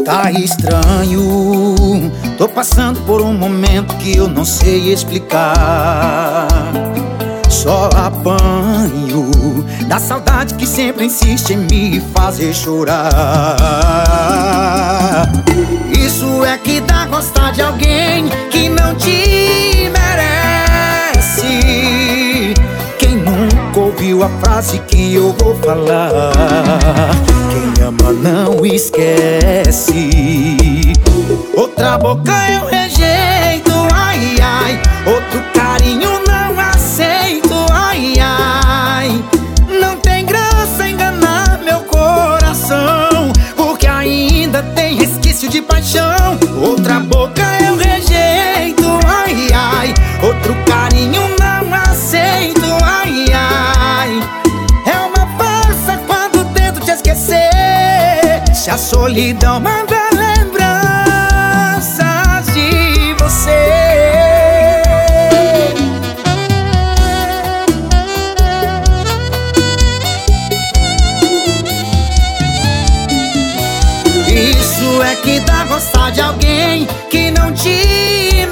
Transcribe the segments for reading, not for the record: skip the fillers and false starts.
Tá estranho, tô passando por um momento que eu não sei explicar. Só apanho da saudade que sempre insiste em me fazer chorar. Isso é que dá gostar de alguém que não te merece. Quem nunca ouviu a frase que eu vou falar? Quem ama não esquece. Outra boca eu rejeito, ai ai. Outro carinho não aceito, ai ai. Não tem graça enganar meu coração, porque ainda tem resquício de paixão. Outra boca eu rejeito, ai ai. Outro carinho não aceito, ai ai. É uma farsa quando tento te esquecer. Se a solidão manda lembranças de você. Isso é que dá gostar de alguém que não te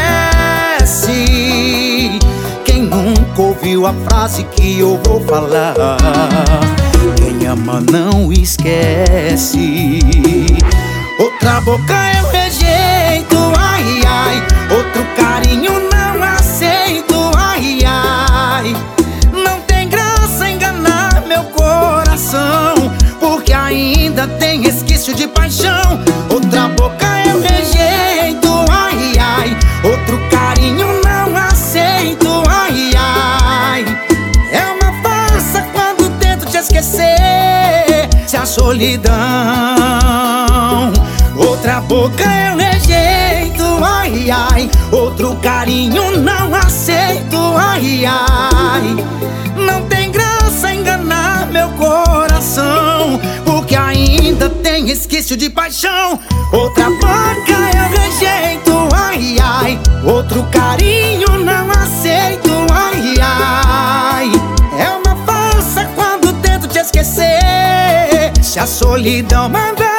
merece. Quem nunca ouviu a frase que eu vou falar? Quem ama não esquece. Outra boca eu rejeito, ai ai. Outro carinho não aceito, ai ai. Não tem graça enganar meu coração, porque ainda tem resquício de paixão. Outra boca eu rejeito, ai ai. Outro carinho não aceito, ai ai. É uma farsa quando tento te esquecer. Se a solidão. Outra boca eu rejeito, ai ai. Outro carinho não aceito, ai ai. Não tem graça enganar meu coração, porque ainda tem resquício de paixão. Outra boca eu rejeito, ai ai. Outro carinho não aceito, ai ai. É uma farsa quando tento te esquecer. Se a solidão manda